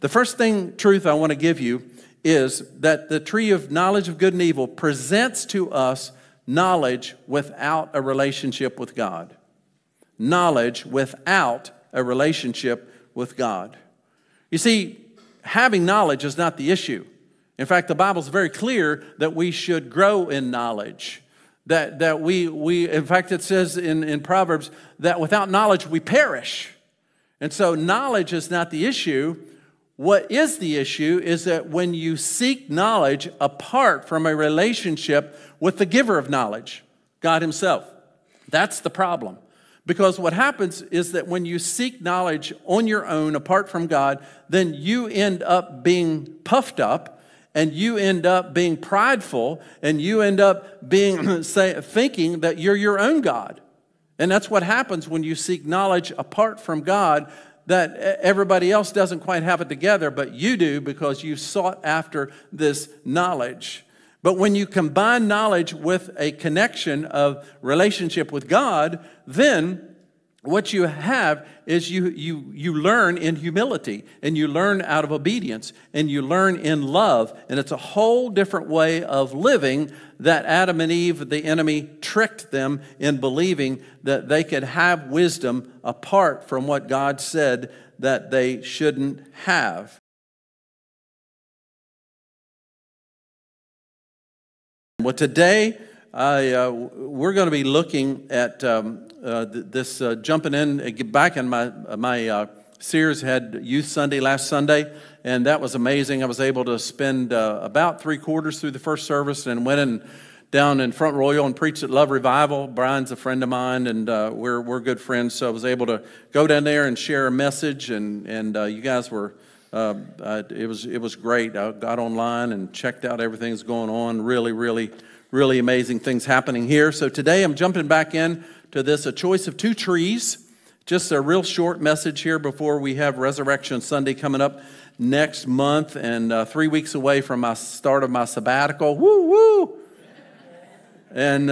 The first truth I want to give you is that the tree of knowledge of good and evil presents to us knowledge without a relationship with God. Knowledge without a relationship with God. You see, having knowledge is not the issue. In fact, the Bible's very clear that we should grow in knowledge. That we in fact, it says in Proverbs that without knowledge we perish. And so knowledge is not the issue. What is the issue is that when you seek knowledge apart from a relationship with the giver of knowledge, God himself, that's the problem. Because what happens is that when you seek knowledge on your own apart from God, then you end up being puffed up, and you end up being prideful, and you end up being thinking that you're your own God. And that's what happens when you seek knowledge apart from God, that everybody else doesn't quite have it together, but you do because you sought after this knowledge. But when you combine knowledge with a connection of relationship with God, then what you have is you learn in humility, and you learn out of obedience, and you learn in love. And it's a whole different way of living that Adam and Eve, the enemy, tricked them in believing that they could have wisdom apart from what God said that they shouldn't have. Well, today we're going to be looking at jumping in, back in my Sears had Youth Sunday last Sunday, and that was amazing. I was able to spend about 3/4 through the first service and went down in Front Royal and preached at Love Revival. Brian's a friend of mine, and we're good friends, so I was able to go down there and share a message, and you guys were, it was great. I got online and checked out everything that's going on. Really amazing things happening here. So today I'm jumping back in to this, A Choice of Two Trees. Just a real short message here before we have Resurrection Sunday coming up next month, and 3 weeks away from my start of my sabbatical. Woo, woo! And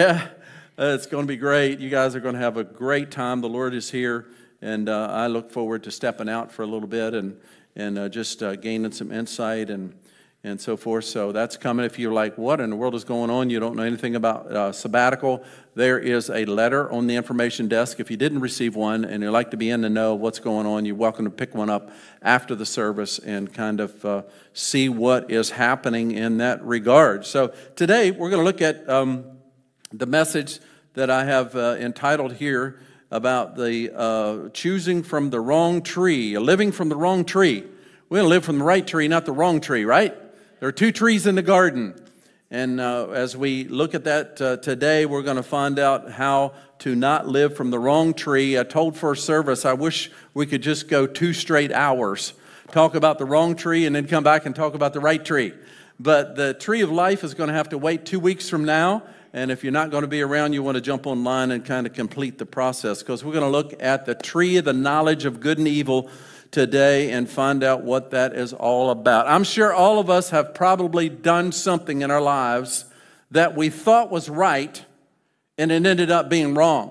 it's going to be great. You guys are going to have a great time. The Lord is here, and I look forward to stepping out for a little bit and just gaining some insight and so forth. So that's coming. If you're like, what in the world is going on? You don't know anything about sabbatical. There is a letter on the information desk. If you didn't receive one and you'd like to be in the know of what's going on, you're welcome to pick one up after the service and kind of see what is happening in that regard. So today we're going to look at the message that I have entitled here about the choosing from the wrong tree, living from the wrong tree. We're going to live from the right tree, not the wrong tree, right? There are two trees in the garden, and as we look at that today, we're going to find out how to not live from the wrong tree. I told first service, I wish we could just go 2 straight hours, talk about the wrong tree, and then come back and talk about the right tree. But the tree of life is going to have to wait 2 weeks from now, and if you're not going to be around, you want to jump online and kind of complete the process, because we're going to look at the tree of the knowledge of good and evil today and find out what that is all about. I'm sure all of us have probably done something in our lives that we thought was right and it ended up being wrong,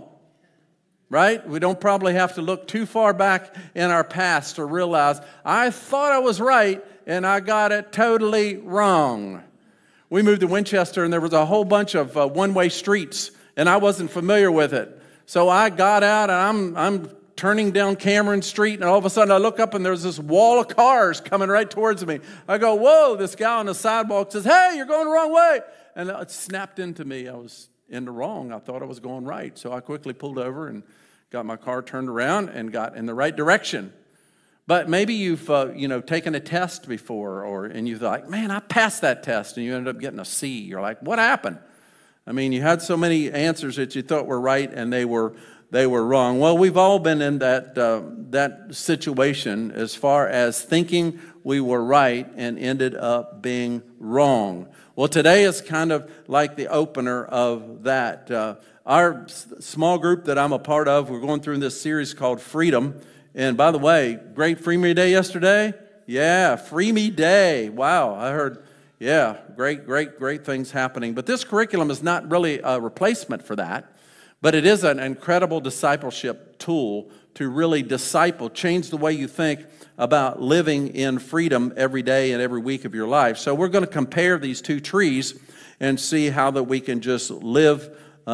right? We don't probably have to look too far back in our past to realize, I thought I was right and I got it totally wrong. We moved to Winchester and there was a whole bunch of one-way streets and I wasn't familiar with it. So I got out and I'm turning down Cameron Street, and all of a sudden I look up and there's this wall of cars coming right towards me. I go, whoa, this guy on the sidewalk says, hey, you're going the wrong way. And it snapped into me. I was in the wrong. I thought I was going right. So I quickly pulled over and got my car turned around and got in the right direction. But maybe you've taken a test before, and you're like, man, I passed that test, and you ended up getting a C. You're like, what happened? I mean, you had so many answers that you thought were right, and they were wrong. Well, we've all been in that situation as far as thinking we were right and ended up being wrong. Well, today is kind of like the opener of that. Our small group that I'm a part of, we're going through this series called Freedom. And by the way, great Free Me Day yesterday? Yeah, Free Me Day. Wow, I heard, yeah, great things happening. But this curriculum is not really a replacement for that. But it is an incredible discipleship tool to really change the way you think about living in freedom every day and every week of your life. So we're going to compare these two trees and see how that we can just live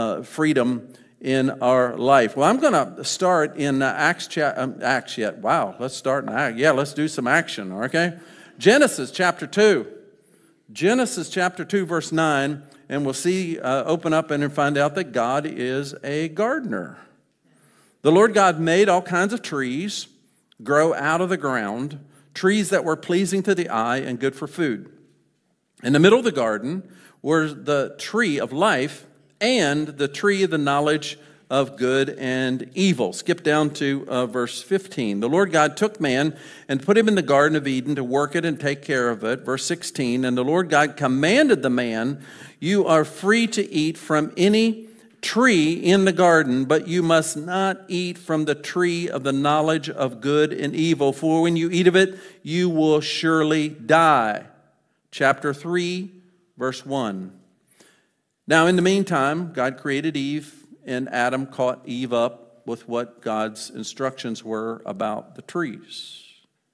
freedom in our life. Well, I'm going to start in Acts yet. Wow, let's start in Acts. Yeah, let's do some action, okay? Genesis chapter 2. Genesis chapter 2, verse 9, and we'll see, open up and find out that God is a gardener. The Lord God made all kinds of trees grow out of the ground, trees that were pleasing to the eye and good for food. In the middle of the garden were the tree of life and the tree of the knowledge of good and evil. Skip down to verse 15. The Lord God took man and put him in the Garden of Eden to work it and take care of it. Verse 16, and the Lord God commanded the man, you are free to eat from any tree in the garden, but you must not eat from the tree of the knowledge of good and evil, for when you eat of it, you will surely die. Chapter 3, verse 1. Now, in the meantime, God created Eve, and Adam caught Eve up with what God's instructions were about the trees.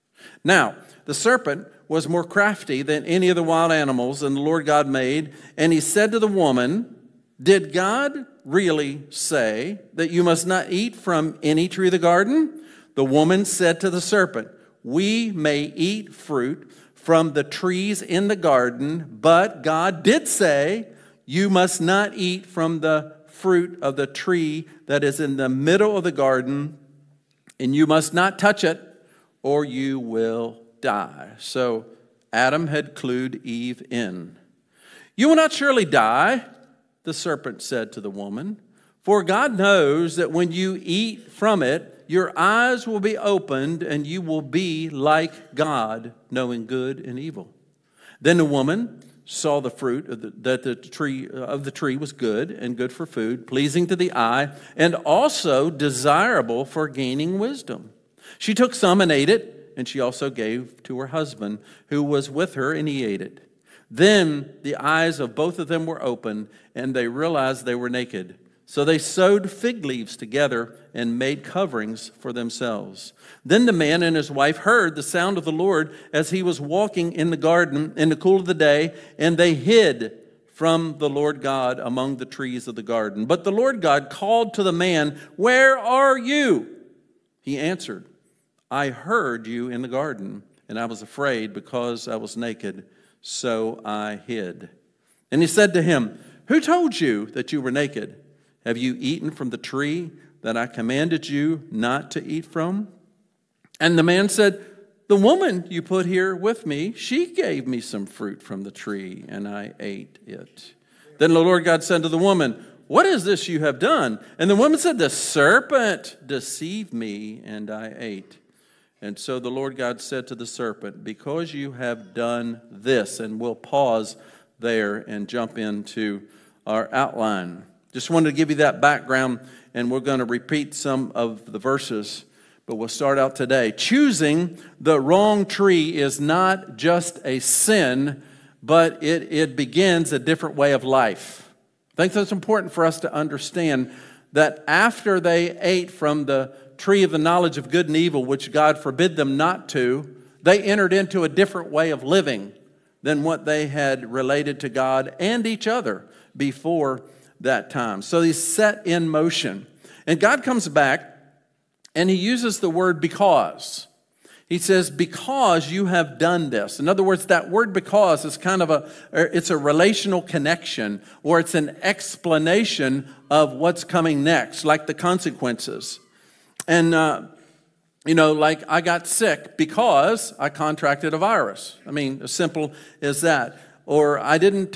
Now, the serpent was more crafty than any of the wild animals that the Lord God made, and he said to the woman, did God really say that you must not eat from any tree of the garden? The woman said to the serpent, we may eat fruit from the trees in the garden, but God did say, you must not eat from the fruit of the tree that is in the middle of the garden, and you must not touch it, or you will die. So Adam had clued Eve in. You will not surely die, the serpent said to the woman, for God knows that when you eat from it, your eyes will be opened, and you will be like God, knowing good and evil. Then the woman saw the fruit that the tree was good and good for food, pleasing to the eye, and also desirable for gaining wisdom. She took some and ate it, and she also gave to her husband who was with her, and he ate it. Then the eyes of both of them were opened, and they realized they were naked. So they sewed fig leaves together and made coverings for themselves. Then the man and his wife heard the sound of the Lord as he was walking in the garden in the cool of the day, and they hid from the Lord God among the trees of the garden. But the Lord God called to the man, where are you? He answered, I heard you in the garden, and I was afraid because I was naked, so I hid. And he said to him, who told you that you were naked? Have you eaten from the tree that I commanded you not to eat from? And the man said, the woman you put here with me, she gave me some fruit from the tree, and I ate it. Then the Lord God said to the woman, what is this you have done? And the woman said, the serpent deceived me, and I ate. And so the Lord God said to the serpent, because you have done this, and we'll pause there and jump into our outline. Just wanted to give you that background, and we're going to repeat some of the verses, but we'll start out today. Choosing the wrong tree is not just a sin, but it begins a different way of life. I think that's important for us to understand that after they ate from the tree of the knowledge of good and evil, which God forbid them not to, they entered into a different way of living than what they had related to God and each other before that time. So he's set in motion. And God comes back and he uses the word because. He says, because you have done this. In other words, that word because is kind of it's a relational connection, or it's an explanation of what's coming next, like the consequences. And, like I got sick because I contracted a virus. I mean, as simple as that. Or I didn't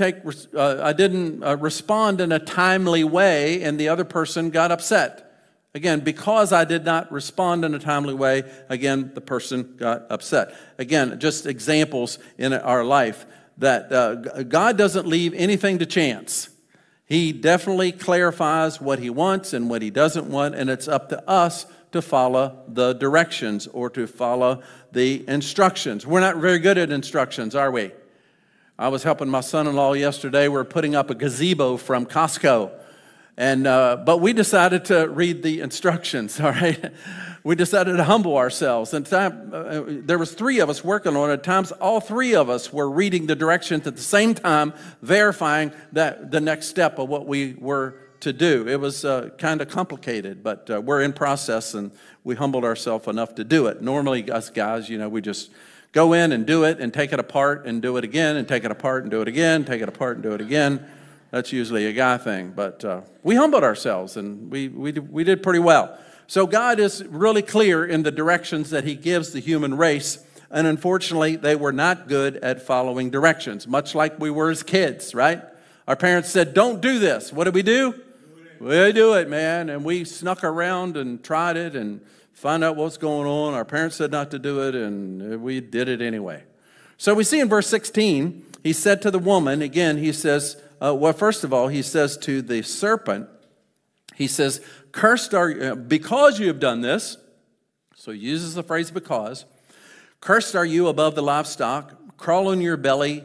respond in a timely way, and the other person got upset. Again, because I did not respond in a timely way, again, the person got upset. Again, just examples in our life that God doesn't leave anything to chance. He definitely clarifies what he wants and what he doesn't want, and it's up to us to follow the directions or to follow the instructions. We're not very good at instructions, are we? I was helping my son-in-law yesterday. We were putting up a gazebo from Costco. But we decided to read the instructions, all right? we decided to humble ourselves. And there was 3 of us working on it. At times, all 3 of us were reading the directions at the same time, verifying that the next step of what we were to do. It was kind of complicated, but we're in process, and we humbled ourselves enough to do it. Normally, us guys, we just go in and do it and take it apart and do it again and take it apart and do it again, take it apart and do it again. That's usually a guy thing, but we humbled ourselves, and we did pretty well. So God is really clear in the directions that he gives the human race, and unfortunately, they were not good at following directions, much like we were as kids, right? Our parents said, don't do this. What did we do? We do it, man, and we snuck around and tried it and found out what's going on. Our parents said not to do it, and we did it anyway. So we see in verse 16, he said to the woman, again, he says, first of all, he says to the serpent, he says, cursed are, because you have done this, so he uses the phrase because, cursed are you above the livestock, crawl on your belly,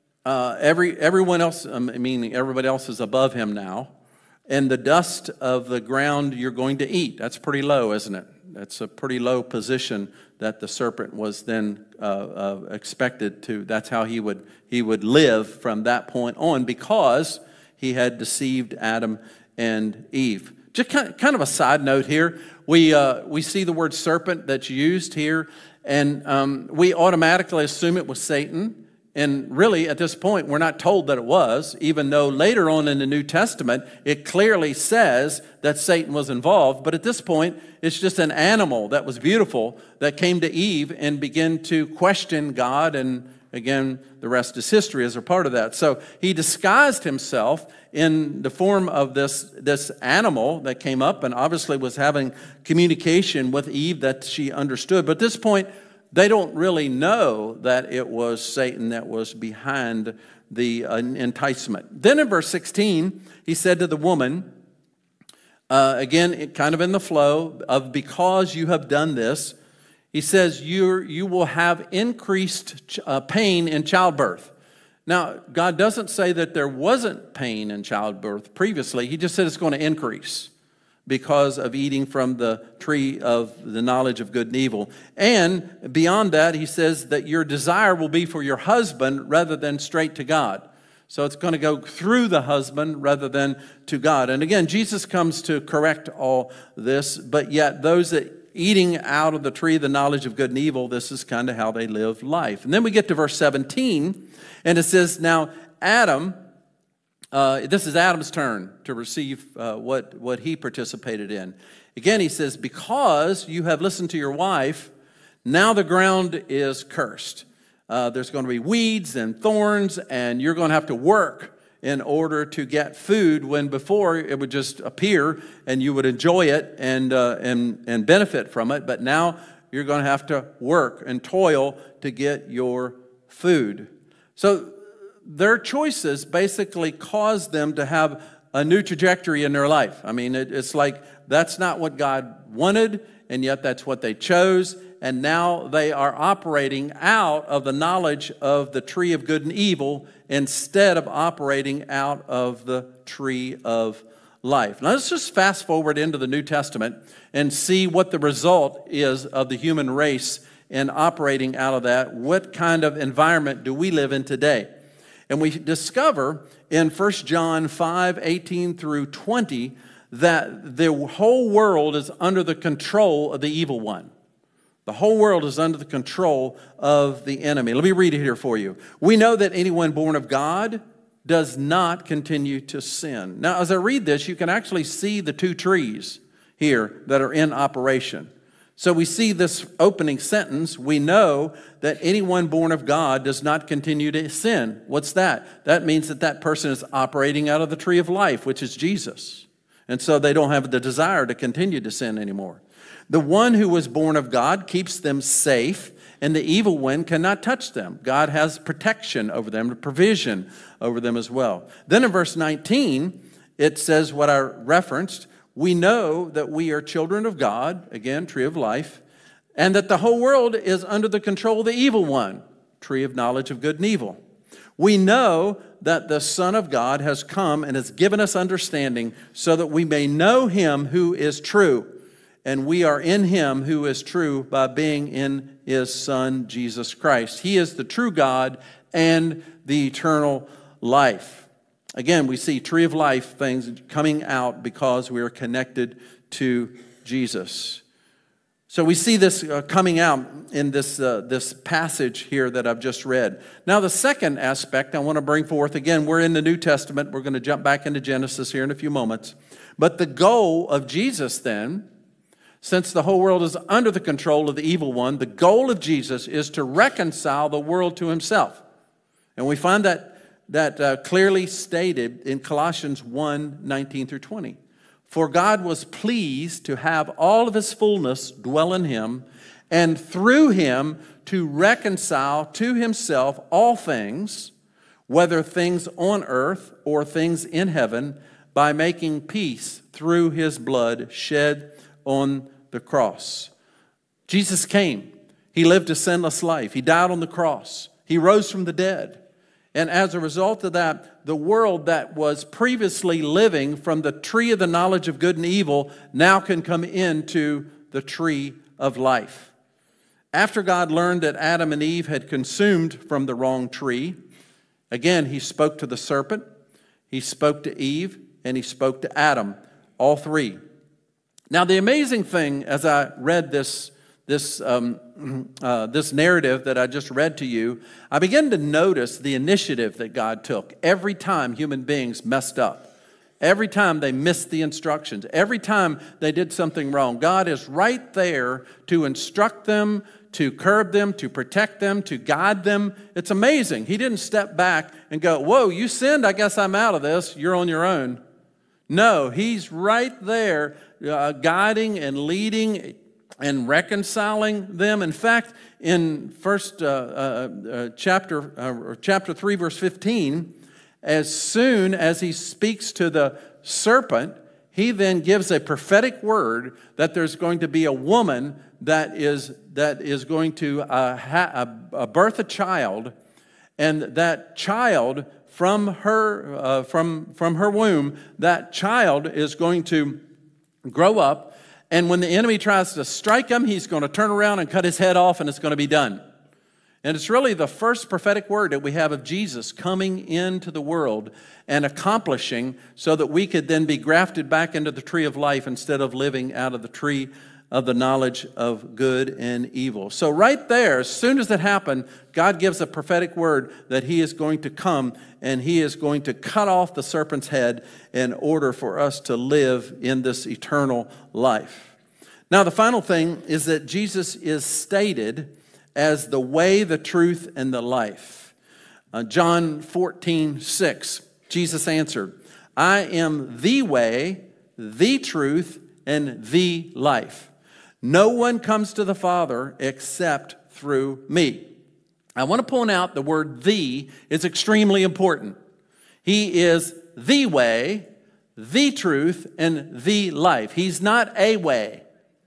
everyone else, meaning everybody else is above him now, and the dust of the ground you're going to eat. That's pretty low, isn't it? That's a pretty low position that the serpent was then expected to. That's how he would live from that point on, because he had deceived Adam and Eve. Just kind of a side note here. We see the word serpent that's used here, and we automatically assume it was Satan. And really, at this point, we're not told that it was, even though later on in the New Testament, it clearly says that Satan was involved. But at this point, it's just an animal that was beautiful that came to Eve and began to question God. And again, the rest is history as a part of that. So he disguised himself in the form of this animal that came up and obviously was having communication with Eve that she understood. But at this point, they don't really know that it was Satan that was behind the enticement. Then in verse 16, he said to the woman, again, kind of in the flow of because you have done this, he says you will have increased pain in childbirth. Now, God doesn't say that there wasn't pain in childbirth previously. He just said it's going to increase because of eating from the tree of the knowledge of good and evil. And beyond that, he says that your desire will be for your husband rather than straight to God. So it's going to go through the husband rather than to God. And again, Jesus comes to correct all this, but yet those that eating out of the tree of the knowledge of good and evil, this is kind of how they live life. And then we get to verse 17, and it says, now Adam, this is Adam's turn to receive what he participated in. Again, he says, because you have listened to your wife, now the ground is cursed. There's going to be weeds and thorns, and you're going to have to work in order to get food, when before it would just appear and you would enjoy it and benefit from it. But now you're going to have to work and toil to get your food. So their choices basically caused them to have a new trajectory in their life. I mean, it's like that's not what God wanted, and yet that's what they chose. And now they are operating out of the knowledge of the tree of good and evil instead of operating out of the tree of life. Now let's just fast forward into the New Testament and see what the result is of the human race in operating out of that. What kind of environment do we live in today? And we discover in 1 John 5:18 through 20 that the whole world is under the control of the evil one. The whole world is under the control of the enemy. Let me read it here for you. We know that anyone born of God does not continue to sin. Now, as I read this, you can actually see the two trees here that are in operation. So we see this opening sentence. We know that anyone born of God does not continue to sin. What's that? That means that that person is operating out of the tree of life, which is Jesus. And so they don't have the desire to continue to sin anymore. The one who was born of God keeps them safe, and the evil one cannot touch them. God has protection over them, provision over them as well. Then in verse 19, it says what I referenced. We know that we are children of God, again, tree of life, and that the whole world is under the control of the evil one, tree of knowledge of good and evil. We know that the Son of God has come and has given us understanding so that we may know him who is true. and we are in him who is true by being in his Son, Jesus Christ. He is the true God and the eternal life. Again, we see tree of life things coming out because we are connected to Jesus. So we see this coming out in this passage here that I've just read. Now the second aspect I want to bring forth, again, we're in the New Testament. We're going to jump back into Genesis here in a few moments. But the goal of Jesus then, since the whole world is under the control of the evil one, the goal of Jesus is to reconcile the world to himself. And we find that clearly stated in Colossians 1:19 through 20. For God was pleased to have all of his fullness dwell in him, and through him to reconcile to himself all things, whether things on earth or things in heaven, by making peace through his blood shed on the cross. Jesus came. He lived a sinless life. He died on the cross. He rose from the dead. And as a result of that, the world that was previously living from the tree of the knowledge of good and evil now can come into the tree of life. After God learned that Adam and Eve had consumed from the wrong tree, again, he spoke to the serpent, he spoke to Eve, and he spoke to Adam, all three. Now, the amazing thing as I read this narrative that I just read to you, I began to notice the initiative that God took every time human beings messed up. Every time they missed the instructions, every time they did something wrong, God is right there to instruct them, to curb them, to protect them, to guide them. It's amazing. He didn't step back and go, whoa, you sinned, I guess I'm out of this, you're on your own. No, he's right there guiding and leading and reconciling them. In fact, in chapter 3, verse 15, as soon as he speaks to the serpent, he then gives a prophetic word that there's going to be a woman that is going to birth a child, and that child from her womb, that child is going to grow up. And when the enemy tries to strike him, he's going to turn around and cut his head off, and it's going to be done. And it's really the first prophetic word that we have of Jesus coming into the world and accomplishing so that we could then be grafted back into the tree of life instead of living out of the tree of the knowledge of good and evil. So right there, as soon as it happened, God gives a prophetic word that he is going to come and he is going to cut off the serpent's head in order for us to live in this eternal life. Now, the final thing is that Jesus is stated as the way, the truth, and the life. John 14:6, Jesus answered, I am the way, the truth, and the life. No one comes to the Father except through me. I want to point out the word "the" is extremely important. He is the way, the truth, and the life. He's not a way.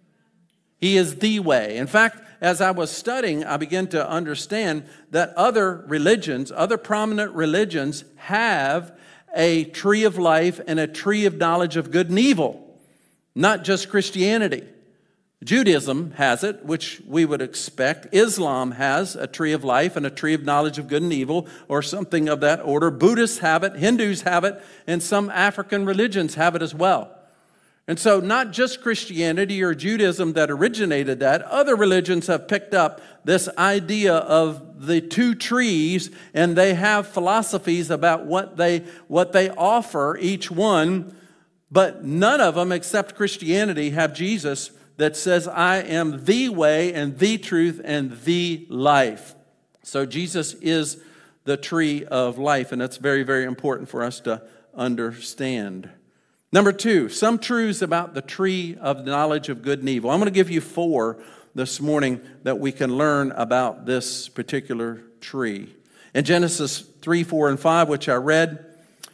He is the way. In fact, as I was studying, I began to understand that other religions, other prominent religions, have a tree of life and a tree of knowledge of good and evil, not just Christianity. Judaism has it, which we would expect. Islam has a tree of life and a tree of knowledge of good and evil, or something of that order. Buddhists have it, Hindus have it, and some African religions have it as well. And so not just Christianity or Judaism that originated that, other religions have picked up this idea of the two trees, and they have philosophies about what they offer each one, but none of them except Christianity have Jesus that says, I am the way and the truth and the life. So Jesus is the tree of life, and that's very, very important for us to understand. Number two, some truths about the tree of knowledge of good and evil. I'm going to give you 4 this morning that we can learn about this particular tree. In Genesis 3, 4, and 5, which I read,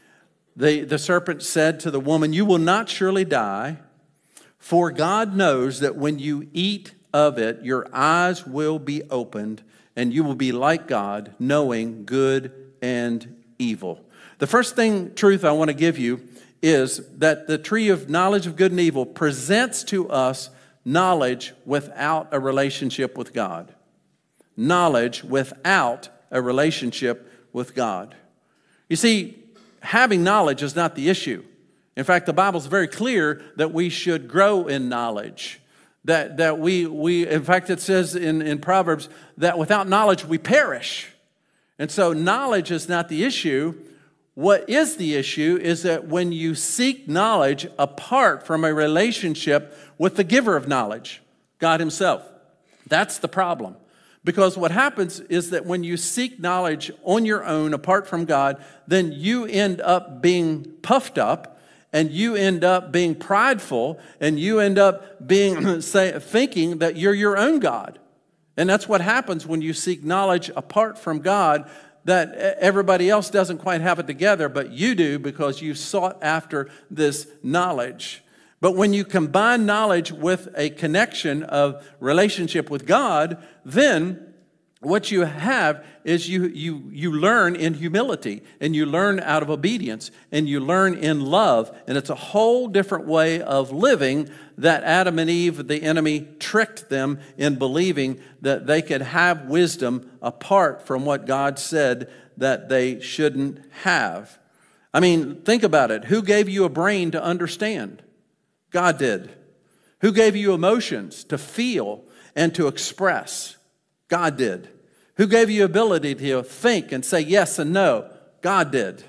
the serpent said to the woman, you will not surely die, for God knows that when you eat of it, your eyes will be opened, and you will be like God, knowing good and evil. The first truth I want to give you is that the tree of knowledge of good and evil presents to us knowledge without a relationship with God. Knowledge without a relationship with God. You see, having knowledge is not the issue. In fact, the Bible's very clear that we should grow in knowledge. That we in fact, it says in Proverbs that without knowledge we perish. And so knowledge is not the issue. What is the issue is that when you seek knowledge apart from a relationship with the giver of knowledge, God himself, that's the problem. Because what happens is that when you seek knowledge on your own, apart from God, then you end up being puffed up, and you end up being prideful, and you end up being thinking that you're your own God. And that's what happens when you seek knowledge apart from God, that everybody else doesn't quite have it together, but you do because you sought after this knowledge. But when you combine knowledge with a connection of relationship with God, then what you have is you learn in humility, and you learn out of obedience, and you learn in love. And it's a whole different way of living that Adam and Eve, the enemy, tricked them in believing that they could have wisdom apart from what God said that they shouldn't have. I mean, think about it. Who gave you a brain to understand? God did. Who gave you emotions to feel and to express? God did. Who gave you ability to think and say yes and no? God did.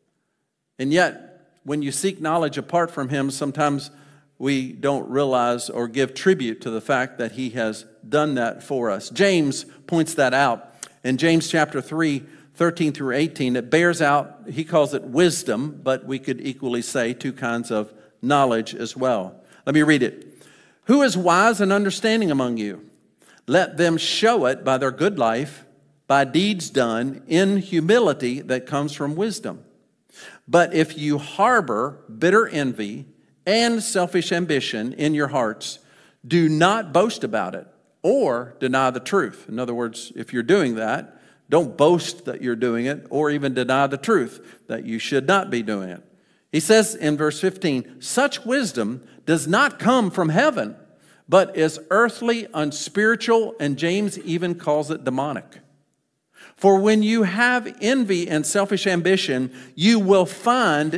And yet, when you seek knowledge apart from him, sometimes we don't realize or give tribute to the fact that he has done that for us. James points that out. In James chapter 3, 13 through 18, it bears out, he calls it wisdom, but we could equally say two kinds of knowledge as well. Let me read it. Who is wise and understanding among you? Let them show it by their good life, by deeds done in humility that comes from wisdom. But if you harbor bitter envy and selfish ambition in your hearts, do not boast about it or deny the truth. In other words, if you're doing that, don't boast that you're doing it or even deny the truth that you should not be doing it. He says in verse 15, such wisdom does not come from heaven, but is earthly, unspiritual, and James even calls it demonic. For when you have envy and selfish ambition, you will find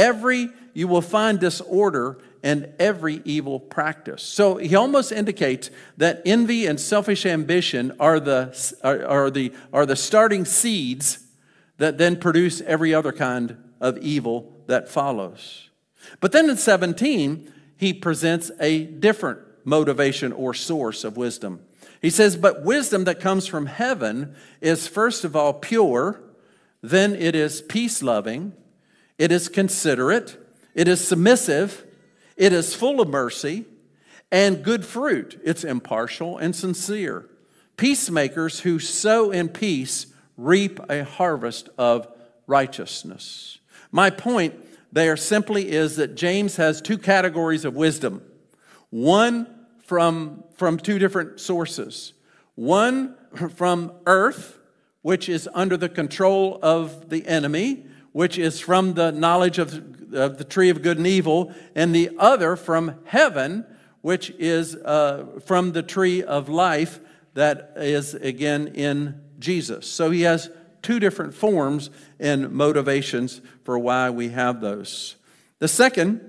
disorder and every evil practice. So he almost indicates that envy and selfish ambition are the starting seeds that then produce every other kind of evil that follows. But then in 17, he presents a different motivation or source of wisdom. He says, but wisdom that comes from heaven is first of all pure, then it is peace-loving, it is considerate, it is submissive, it is full of mercy and good fruit. It's impartial and sincere. Peacemakers who sow in peace reap a harvest of righteousness. My point there simply is that James has two categories of wisdom. One from two different sources. One from earth, which is under the control of the enemy, which is from the knowledge of the tree of good and evil, and the other from heaven, which is from the tree of life that is, again, in Jesus. So he has two different forms and motivations for why we have those. The second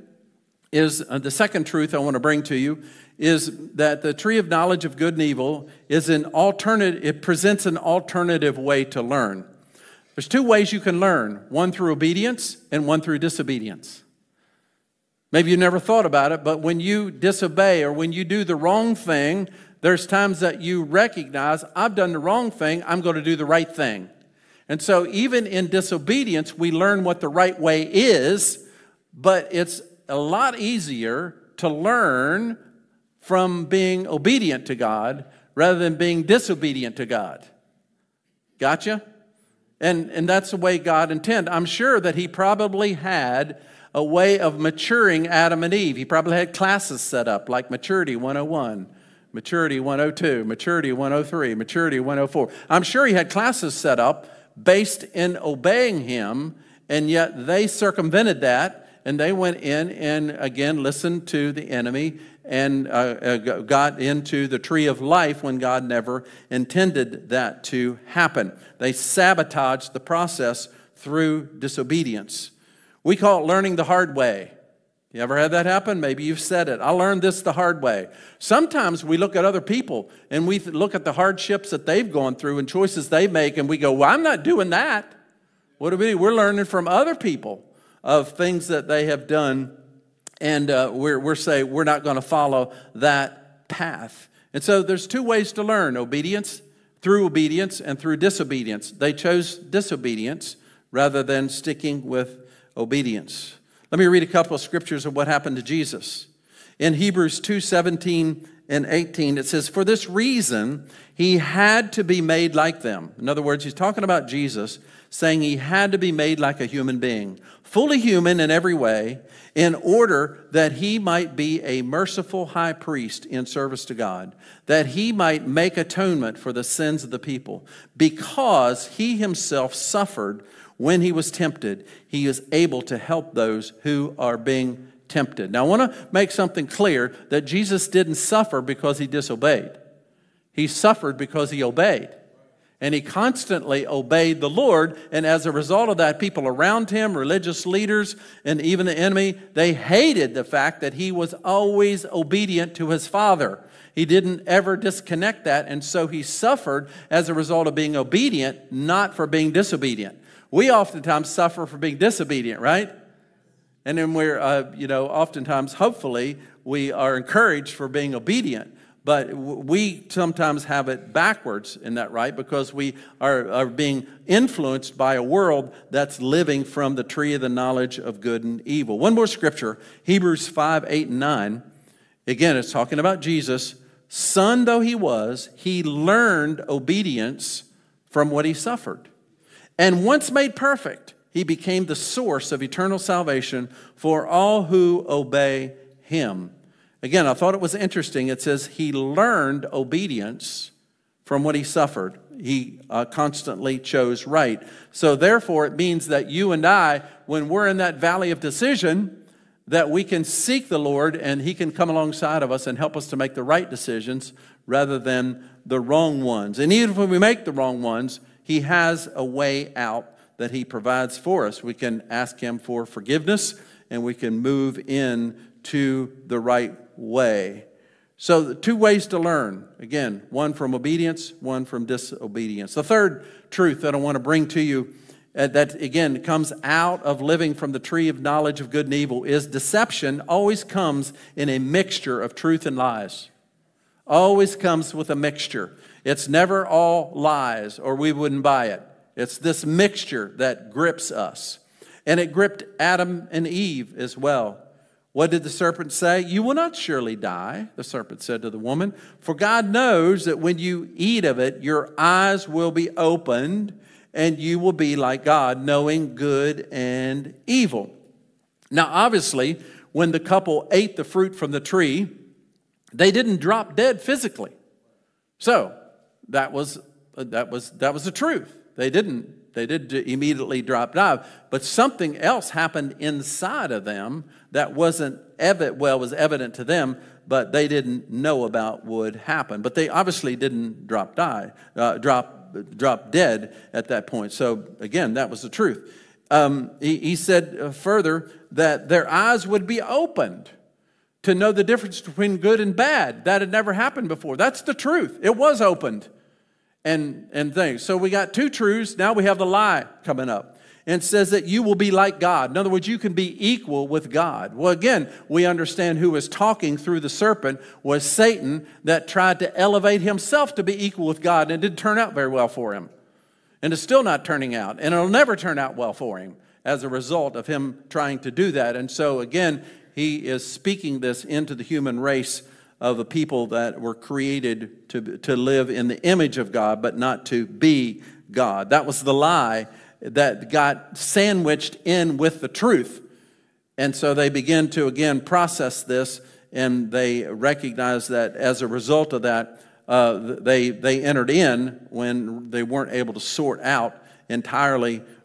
truth I want to bring to you is that the tree of knowledge of good and evil is an alternative. It presents an alternative way to learn. There's two ways you can learn, one through obedience and one through disobedience. Maybe you never thought about it, but when you disobey or when you do the wrong thing, there's times that you recognize, I've done the wrong thing, I'm going to do the right thing. And so even in disobedience, we learn what the right way is, but it's a lot easier to learn from being obedient to God rather than being disobedient to God. Gotcha? And that's the way God intended. I'm sure that he probably had a way of maturing Adam and Eve. He probably had classes set up like Maturity 101, Maturity 102, Maturity 103, Maturity 104. I'm sure he had classes set up based in obeying him, and yet they circumvented that, and they went in and again listened to the enemy and got into the tree of life when God never intended that to happen. They sabotaged the process through disobedience. We call it learning the hard way. You ever had that happen? Maybe you've said it. I learned this the hard way. Sometimes we look at other people and we look at the hardships that they've gone through and choices they make, and we go, well, I'm not doing that. What do we do? We're learning from other people of things that they have done, and we're saying we're not going to follow that path. And so there's two ways to learn: obedience, through obedience, and through disobedience. They chose disobedience rather than sticking with obedience. Let me read a couple of scriptures of what happened to Jesus. In Hebrews 2:17 and 18, it says, "For this reason, he had to be made like them." In other words, he's talking about Jesus, saying he had to be made like a human being, fully human in every way, in order that he might be a merciful high priest in service to God, that he might make atonement for the sins of the people. Because he himself suffered when he was tempted, he is able to help those who are being tempted. Now, I want to make something clear, that Jesus didn't suffer because he disobeyed. He suffered because he obeyed. And he constantly obeyed the Lord, and as a result of that, people around him, religious leaders, and even the enemy, they hated the fact that he was always obedient to his Father. He didn't ever disconnect that, and so he suffered as a result of being obedient, not for being disobedient. We oftentimes suffer for being disobedient, right? And then we're, oftentimes, hopefully, we are encouraged for being obedient. But we sometimes have it backwards in that, right? Because we are being influenced by a world that's living from the tree of the knowledge of good and evil. One more scripture, Hebrews 5:8 and 9. Again, it's talking about Jesus. Son though he was, he learned obedience from what he suffered. And once made perfect, he became the source of eternal salvation for all who obey him. Again, I thought it was interesting. It says he learned obedience from what he suffered. He constantly chose right. So therefore, it means that you and I, when we're in that valley of decision, that we can seek the Lord and he can come alongside of us and help us to make the right decisions rather than the wrong ones. And even when we make the wrong ones, he has a way out that he provides for us. We can ask him for forgiveness and we can move in to the right way. So the two ways to learn. Again, one from obedience, one from disobedience. The third truth that I want to bring to you that, again, comes out of living from the tree of knowledge of good and evil is deception always comes in a mixture of truth and lies. Always comes with a mixture. It's never all lies or we wouldn't buy it. It's this mixture that grips us. And it gripped Adam and Eve as well. What did the serpent say? You will not surely die, the serpent said to the woman, for God knows that when you eat of it, your eyes will be opened and you will be like God, knowing good and evil. Now, obviously, when the couple ate the fruit from the tree, they didn't drop dead physically. So that was the truth. They didn't immediately drop dead, but something else happened inside of them that was evident to them, but they didn't know about would happen. But they obviously didn't drop dead at that point. So again, that was the truth. He said further that their eyes would be opened to know the difference between good and bad. That had never happened before. That's the truth. It was opened. And things. So we got two truths. Now we have the lie coming up. And it says that you will be like God. In other words, you can be equal with God. Well, again, we understand who was talking through the serpent was Satan that tried to elevate himself to be equal with God. And it didn't turn out very well for him. And it's still not turning out. And it'll never turn out well for him as a result of him trying to do that. And so, again, he is speaking this into the human race of the people that were created to live in the image of God, but not to be God. That was the lie that got sandwiched in with the truth. And so they begin to, again, process this, and they recognize that as a result of that, they entered in when they weren't able to sort out entirely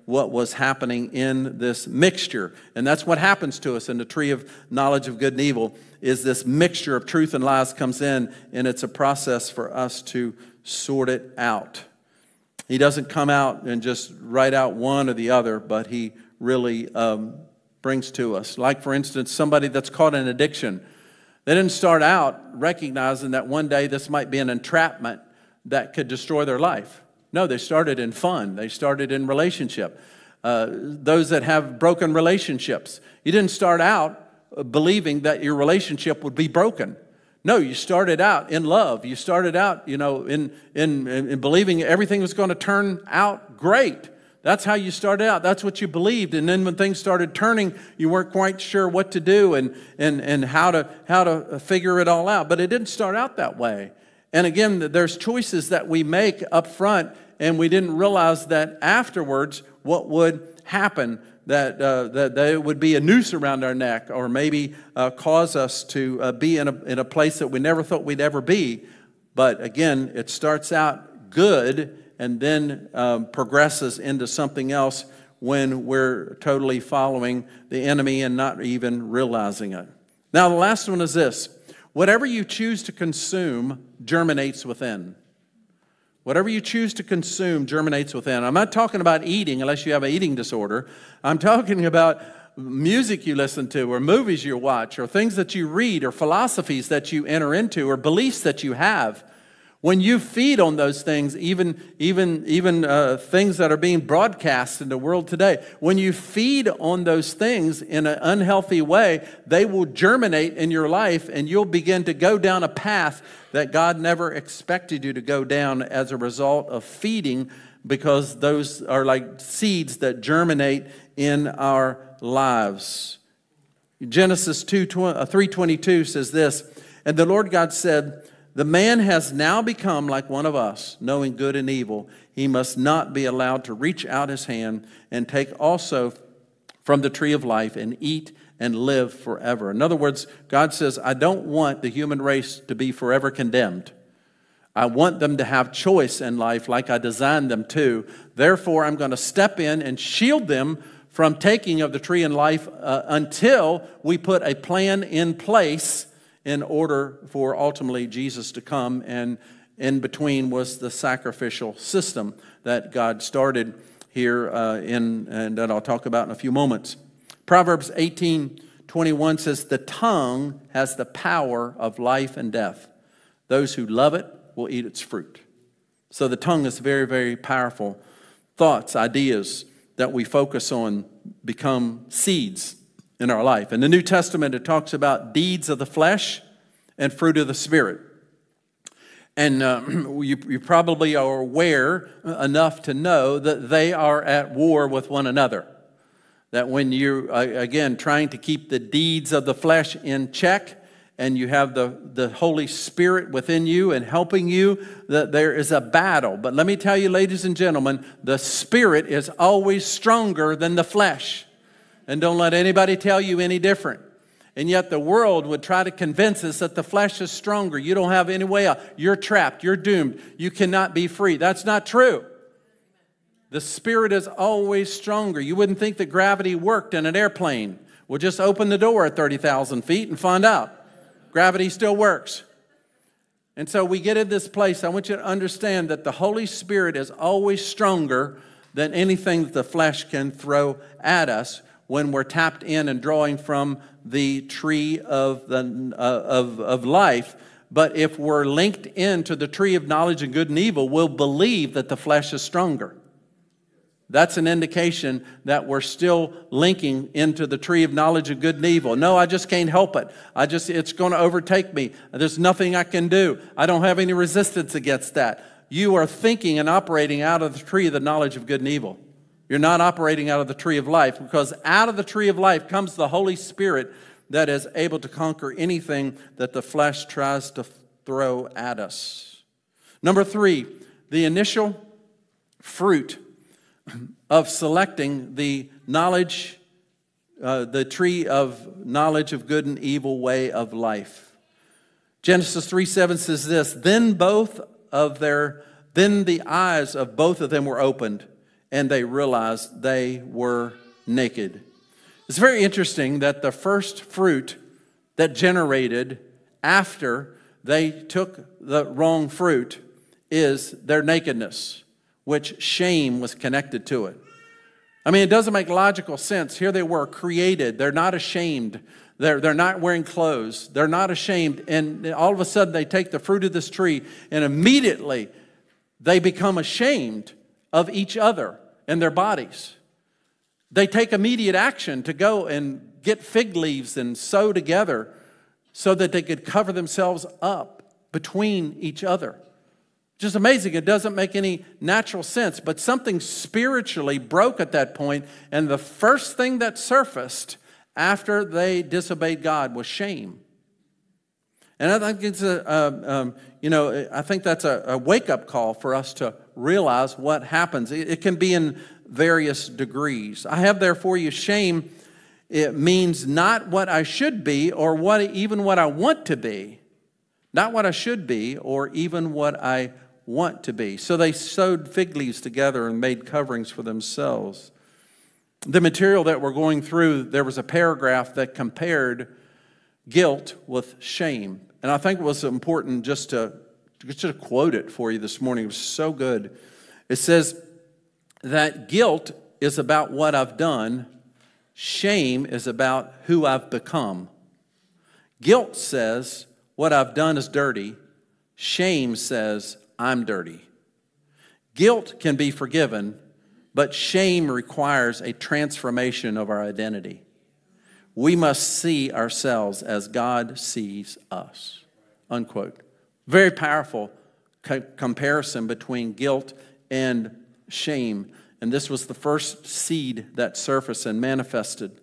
what was happening in this mixture. And that's what happens to us in the tree of knowledge of good and evil, is this mixture of truth and lies comes in, and it's a process for us to sort it out. He doesn't come out and just write out one or the other, but he really brings to us. Like, for instance, somebody that's caught in addiction. They didn't start out recognizing that one day this might be an entrapment that could destroy their life. No, they started in fun. They started in relationship. Those that have broken relationships, you didn't start out believing that your relationship would be broken. No, you started out in love. You started out, in believing everything was going to turn out great. That's how you started out. That's what you believed. And then when things started turning, you weren't quite sure what to do and how to figure it all out. But it didn't start out that way. And again, there's choices that we make up front, and we didn't realize that afterwards what would happen, that it would be a noose around our neck, or maybe cause us to be in a place that we never thought we'd ever be. But again, it starts out good and then progresses into something else when we're totally following the enemy and not even realizing it. Now, the last one is this. Whatever you choose to consume germinates within. Whatever you choose to consume germinates within. I'm not talking about eating unless you have an eating disorder. I'm talking about music you listen to, or movies you watch, or things that you read, or philosophies that you enter into, or beliefs that you have. When you feed on those things, even things that are being broadcast in the world today, when you feed on those things in an unhealthy way, they will germinate in your life, and you'll begin to go down a path that God never expected you to go down as a result of feeding, because those are like seeds that germinate in our lives. Genesis 3:22 says this, "And the Lord God said, the man has now become like one of us, knowing good and evil. He must not be allowed to reach out his hand and take also from the tree of life and eat and live forever." In other words, God says, I don't want the human race to be forever condemned. I want them to have choice in life like I designed them to. Therefore, I'm going to step in and shield them from taking of the tree in life until we put a plan in place in order for ultimately Jesus to come, and in between was the sacrificial system that God started here and that I'll talk about in a few moments. Proverbs 18:21 says, "The tongue has the power of life and death. Those who love it will eat its fruit." So the tongue is very, very powerful. Thoughts, ideas that we focus on become seeds in our life. In the New Testament, it talks about deeds of the flesh and fruit of the Spirit. And you probably are aware enough to know that they are at war with one another. That when you're, again, trying to keep the deeds of the flesh in check, and you have the Holy Spirit within you and helping you, that there is a battle. But let me tell you, ladies and gentlemen, the Spirit is always stronger than the flesh. And don't let anybody tell you any different. And yet the world would try to convince us that the flesh is stronger. You don't have any way out. You're trapped. You're doomed. You cannot be free. That's not true. The Spirit is always stronger. You wouldn't think that gravity worked in an airplane. We'll just open the door at 30,000 feet and find out. Gravity still works. And so we get in this place. I want you to understand that the Holy Spirit is always stronger than anything that the flesh can throw at us when we're tapped in and drawing from the tree of life. But if we're linked into the tree of knowledge of good and evil, we'll believe that the flesh is stronger. That's an indication that we're still linking into the tree of knowledge of good and evil. No, I just can't help it. It's going to overtake me. There's nothing I can do. I don't have any resistance against that. You are thinking and operating out of the tree of the knowledge of good and evil. You're not operating out of the tree of life, because out of the tree of life comes the Holy Spirit that is able to conquer anything that the flesh tries to throw at us. Number 3, the initial fruit of selecting the knowledge, the tree of knowledge of good and evil way of life. Genesis 3:7 says this, Then the eyes of both of them were opened, and they realized they were naked. It's very interesting that the first fruit that generated after they took the wrong fruit is their nakedness, which shame was connected to it. I mean, it doesn't make logical sense. Here they were created. They're not ashamed. They're not wearing clothes. They're not ashamed. And all of a sudden they take the fruit of this tree and immediately they become ashamed of each other and their bodies. They take immediate action to go and get fig leaves and sew together so that they could cover themselves up between each other. Just amazing. It doesn't make any natural sense, but something spiritually broke at that point, and the first thing that surfaced after they disobeyed God was shame. And I think it's I think that's a wake-up call for us to realize what happens. It can be in various degrees. I have there for you shame. It means not what I should be or even what I want to be. Not what I should be or even what I want to be. So they sewed fig leaves together and made coverings for themselves. The material that we're going through, there was a paragraph that compared guilt with shame. And I think it was important just to quote it for you this morning. It was so good. It says that guilt is about what I've done. Shame is about who I've become. Guilt says what I've done is dirty. Shame says I'm dirty. Guilt can be forgiven, but shame requires a transformation of our identity. We must see ourselves as God sees us. Unquote. Very powerful comparison between guilt and shame. And this was the first seed that surfaced and manifested.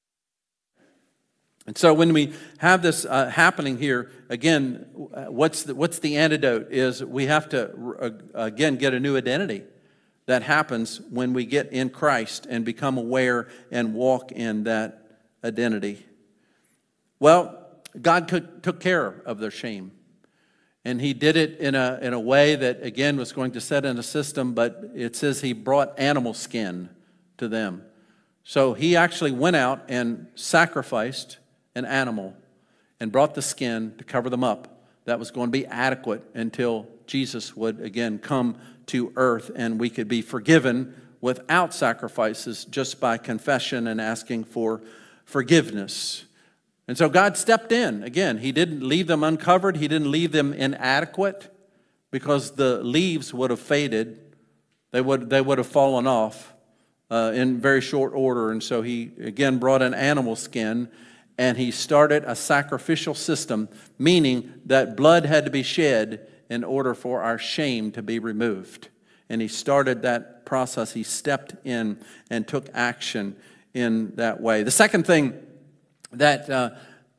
And so when we have this happening here, again, what's the antidote is we have to, again, get a new identity. That happens when we get in Christ and become aware and walk in that identity. Well, God took care of their shame. And he did it in a way that, again, was going to set in a system, but it says he brought animal skin to them. So he actually went out and sacrificed an animal and brought the skin to cover them up. That was going to be adequate until Jesus would again come to earth and we could be forgiven without sacrifices just by confession and asking for forgiveness. And so God stepped in. Again, he didn't leave them uncovered. He didn't leave them inadequate because the leaves would have faded. They would have fallen off in very short order. And so he again brought an animal skin and he started a sacrificial system, meaning that blood had to be shed in order for our shame to be removed. And he started that process. He stepped in and took action in that way. The second thing that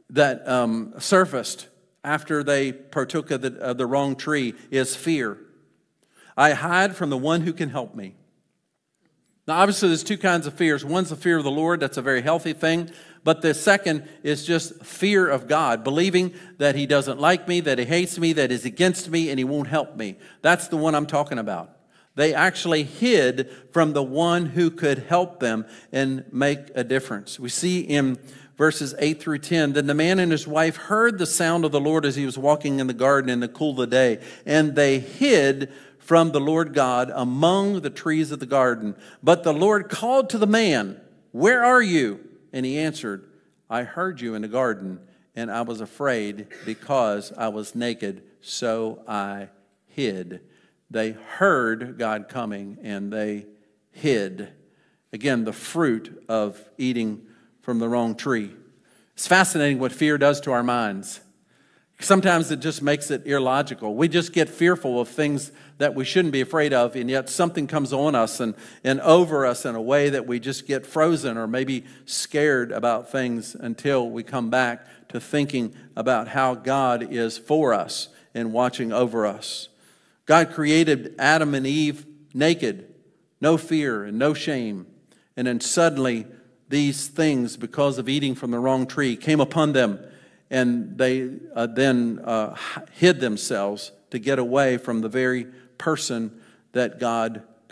surfaced after they partook of the wrong tree is fear. I hide from the one who can help me. Now, obviously, there's two kinds of fears. One's the fear of the Lord. That's a very healthy thing. But the second is just fear of God, believing that he doesn't like me, that he hates me, that he's against me, and he won't help me. That's the one I'm talking about. They actually hid from the one who could help them and make a difference. We see in verses 8 through 10, then the man and his wife heard the sound of the Lord as he was walking in the garden in the cool of the day, and they hid from the Lord God among the trees of the garden. But the Lord called to the man, "Where are you?" And he answered, "I heard you in the garden, and I was afraid because I was naked, so I hid." They heard God coming, and they hid. Again, the fruit of eating from the wrong tree. It's fascinating what fear does to our minds. Sometimes it just makes it illogical. We just get fearful of things that we shouldn't be afraid of, and yet something comes on us and over us in a way that we just get frozen or maybe scared about things until we come back to thinking about how God is for us and watching over us. God created Adam and Eve naked, no fear and no shame. And then suddenly these things, because of eating from the wrong tree, came upon them. And they then hid themselves to get away from the very person that God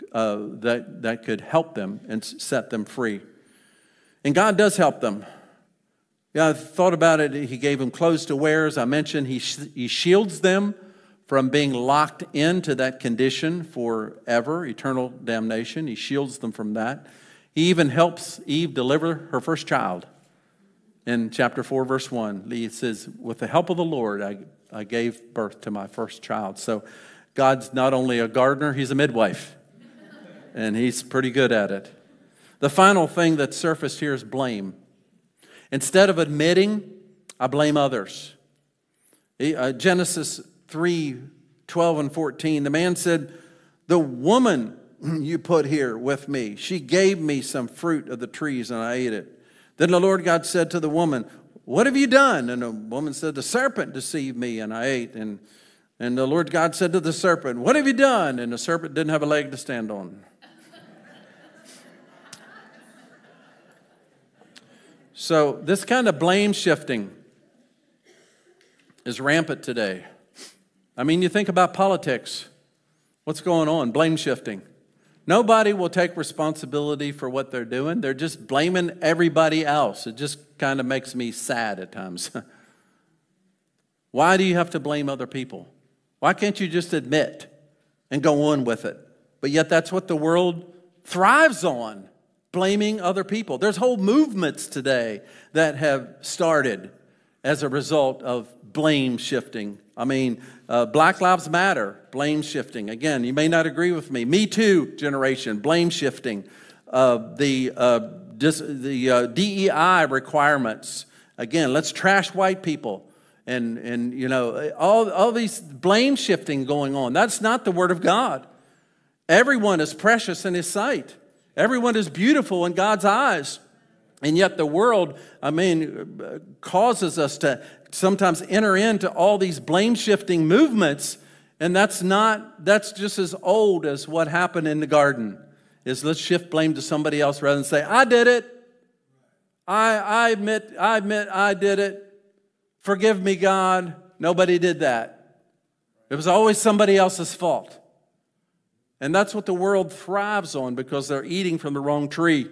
that could help them and set them free. And God does help them. Yeah, I thought about it. He gave them clothes to wear, as I mentioned. He shields them from being locked into that condition forever, eternal damnation. He shields them from that. He even helps Eve deliver her first child. In chapter 4, verse 1, he says, with the help of the Lord, I gave birth to my first child. So God's not only a gardener, he's a midwife. And he's pretty good at it. The final thing that surfaced here is blame. Instead of admitting, I blame others. Genesis 3:12 and 14, the man said, the woman you put here with me, she gave me some fruit of the trees and I ate it. Then the Lord God said to the woman, what have you done? And the woman said, the serpent deceived me and I ate. And the Lord God said to the serpent, what have you done? And the serpent didn't have a leg to stand on. So this kind of blame shifting is rampant today. I mean, you think about politics. What's going on? Blame shifting. Nobody will take responsibility for what they're doing. They're just blaming everybody else. It just kind of makes me sad at times. Why do you have to blame other people? Why can't you just admit and go on with it? But yet that's what the world thrives on, blaming other people. There's whole movements today that have started as a result of blame shifting. I mean, Black Lives Matter, blame shifting. Again, you may not agree with me. Me Too generation, blame shifting. The DEI requirements. Again, let's trash white people. And you know, all these blame shifting going on. That's not the Word of God. Everyone is precious in His sight. Everyone is beautiful in God's eyes. And yet the world, causes us to sometimes enter into all these blame-shifting movements, and that's just as old as what happened in the garden, is let's shift blame to somebody else rather than say, I did it. I admit I did it. Forgive me, God. Nobody did that. It was always somebody else's fault. And that's what the world thrives on because they're eating from the wrong tree.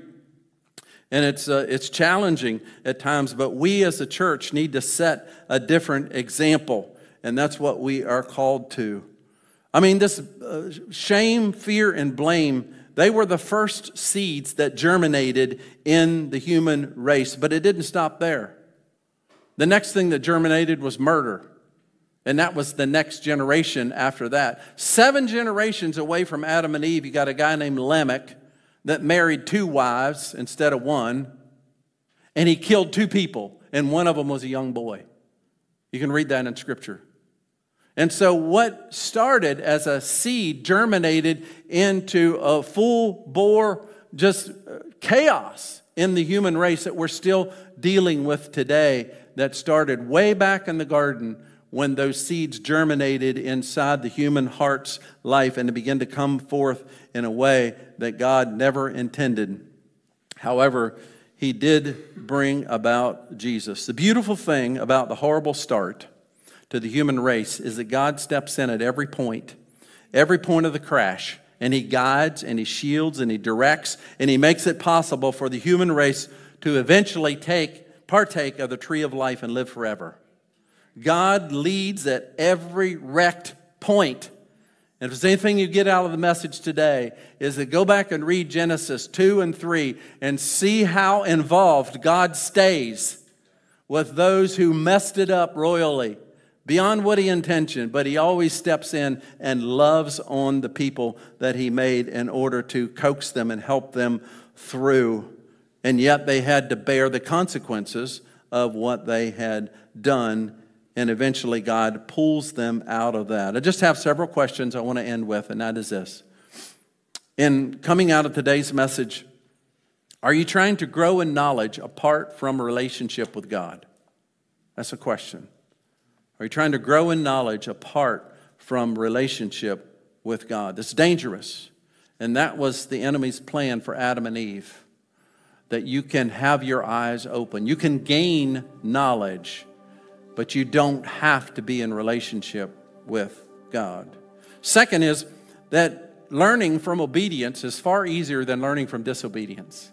And it's challenging at times, but we as a church need to set a different example, and that's what we are called to. I mean, this shame, fear, and blame, they were the first seeds that germinated in the human race, but it didn't stop there. The next thing that germinated was murder, and that was the next generation after that. 7 generations away from Adam and Eve, you got a guy named Lamech, that married 2 wives instead of 1, and he killed 2 people, and one of them was a young boy. You can read that in Scripture. And so what started as a seed germinated into a full-bore just chaos in the human race that we're still dealing with today, that started way back in the garden when those seeds germinated inside the human heart's life and it began to come forth in a way that God never intended. However, He did bring about Jesus. The beautiful thing about the horrible start to the human race is that God steps in at every point of the crash, and He guides and He shields and He directs and He makes it possible for the human race to eventually partake of the tree of life and live forever. God leads at every wrecked point. And if there's anything you get out of the message today, is to go back and read Genesis 2 and 3 and see how involved God stays with those who messed it up royally, beyond what He intended, but He always steps in and loves on the people that He made in order to coax them and help them through. And yet they had to bear the consequences of what they had done. And eventually God pulls them out of that. I just have several questions I want to end with, and that is this. In coming out of today's message, are you trying to grow in knowledge apart from a relationship with God? That's a question. Are you trying to grow in knowledge apart from relationship with God? That's dangerous. And that was the enemy's plan for Adam and Eve, that you can have your eyes open. You can gain knowledge, but you don't have to be in relationship with God. Second is that learning from obedience is far easier than learning from disobedience.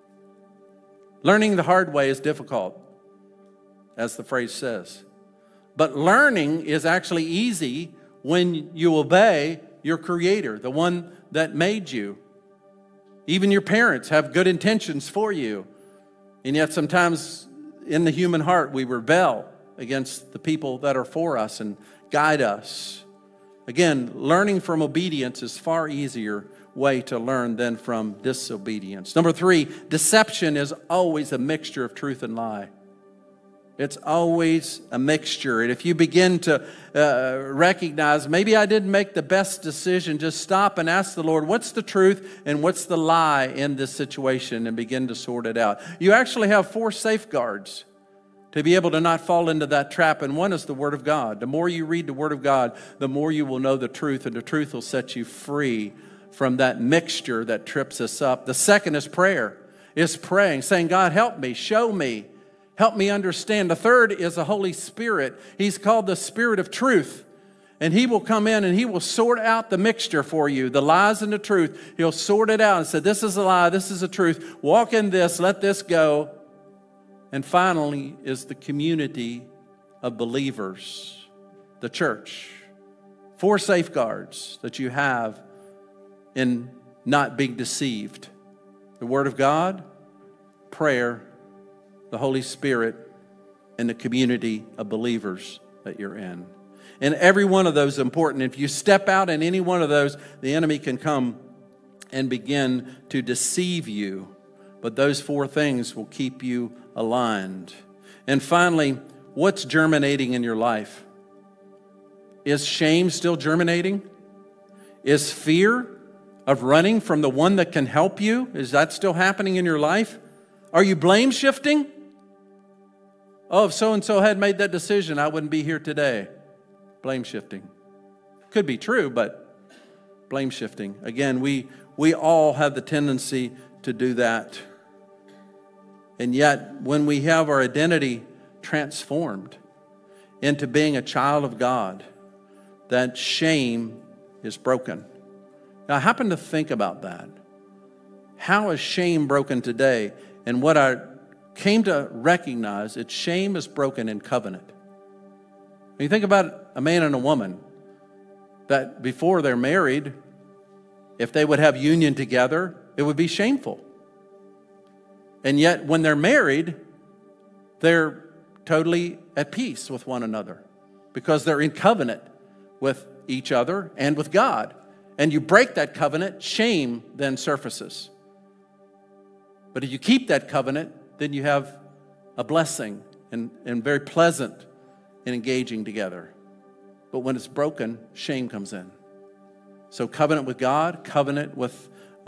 Learning the hard way is difficult, as the phrase says. But learning is actually easy when you obey your Creator, the one that made you. Even your parents have good intentions for you. And yet sometimes in the human heart we rebel against the people that are for us and guide us. Again, learning from obedience is far easier way to learn than from disobedience. Number 3, deception is always a mixture of truth and lie. It's always a mixture. And if you begin to recognize, maybe I didn't make the best decision, just stop and ask the Lord, what's the truth and what's the lie in this situation, and begin to sort it out. You actually have 4 safeguards to be able to not fall into that trap, and one is the Word of God. The more you read the Word of God, the more you will know the truth, and the truth will set you free from that mixture that trips us up. The second is prayer, is praying, saying, God, help me, show me, help me understand. The third is the Holy Spirit. He's called the Spirit of truth, and He will come in and He will sort out the mixture for you, the lies and the truth. He'll sort it out and say, this is a lie, this is a truth. Walk in this, let this go. And finally is the community of believers, the church. 4 safeguards that you have in not being deceived. The Word of God, prayer, the Holy Spirit, and the community of believers that you're in. And every one of those is important. If you step out in any one of those, the enemy can come and begin to deceive you. But those 4 things will keep you aligned. And finally, what's germinating in your life? Is shame still germinating? Is fear of running from the one that can help you, is that still happening in your life? Are you blame shifting? Oh, if so-and-so had made that decision, I wouldn't be here today. Blame shifting. Could be true, but blame shifting. Again, we all have the tendency to do that. And yet, when we have our identity transformed into being a child of God, that shame is broken. Now, I happen to think about that. How is shame broken today? And what I came to recognize, it's shame is broken in covenant. When you think about a man and a woman, that before they're married, if they would have union together, it would be shameful. And yet, when they're married, they're totally at peace with one another because they're in covenant with each other and with God. And you break that covenant, shame then surfaces. But if you keep that covenant, then you have a blessing and very pleasant in engaging together. But when it's broken, shame comes in. So covenant with God, covenant with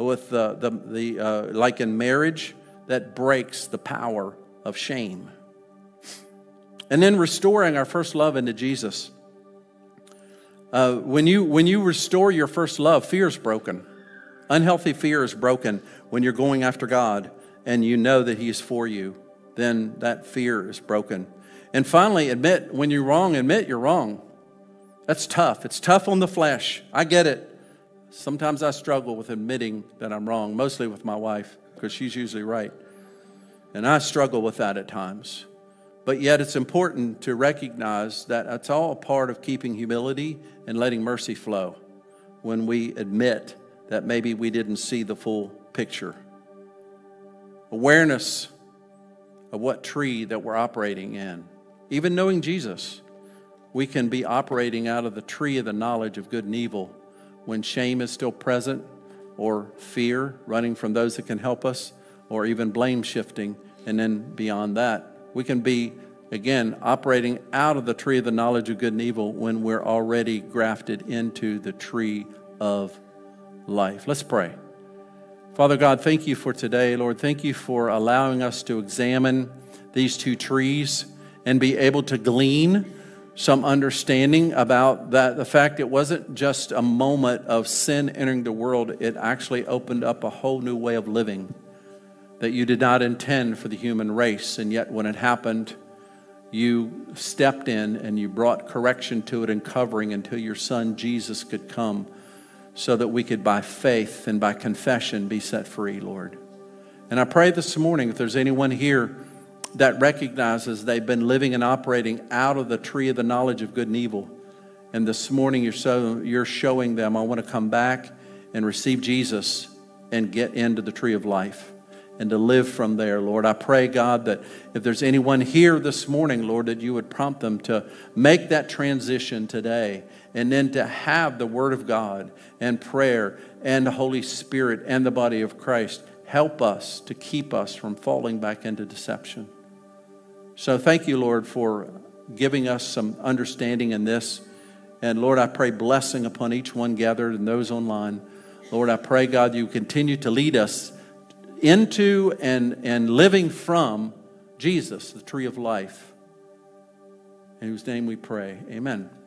like in marriage, that breaks the power of shame. And then restoring our first love into Jesus. When you restore your first love, fear is broken. Unhealthy fear is broken when you're going after God and you know that He's for you. Then that fear is broken. And finally, admit when you're wrong, admit you're wrong. That's tough. It's tough on the flesh. I get it. Sometimes I struggle with admitting that I'm wrong, mostly with my wife, because she's usually right. And I struggle with that at times. But yet it's important to recognize that it's all a part of keeping humility and letting mercy flow when we admit that maybe we didn't see the full picture. Awareness of what tree that we're operating in. Even knowing Jesus, we can be operating out of the tree of the knowledge of good and evil when shame is still present, or fear, running from those that can help us, or even blame shifting. And then beyond that, we can be, again, operating out of the tree of the knowledge of good and evil when we're already grafted into the tree of life. Let's pray. Father God, thank you for today, Lord. Thank you for allowing us to examine these 2 trees and be able to glean some understanding about that. The fact it wasn't just a moment of sin entering the world, it actually opened up a whole new way of living that you did not intend for the human race. And yet when it happened, you stepped in and you brought correction to it and covering until your son Jesus could come so that we could by faith and by confession be set free, Lord. And I pray this morning, if there's anyone here that recognizes they've been living and operating out of the tree of the knowledge of good and evil, and this morning you're showing them, I want to come back and receive Jesus and get into the tree of life and to live from there, Lord. I pray, God, that if there's anyone here this morning, Lord, that you would prompt them to make that transition today, and then to have the Word of God and prayer and the Holy Spirit and the body of Christ help us to keep us from falling back into deception. So thank you, Lord, for giving us some understanding in this. And Lord, I pray blessing upon each one gathered and those online. Lord, I pray, God, you continue to lead us into and living from Jesus, the tree of life, in whose name we pray. Amen.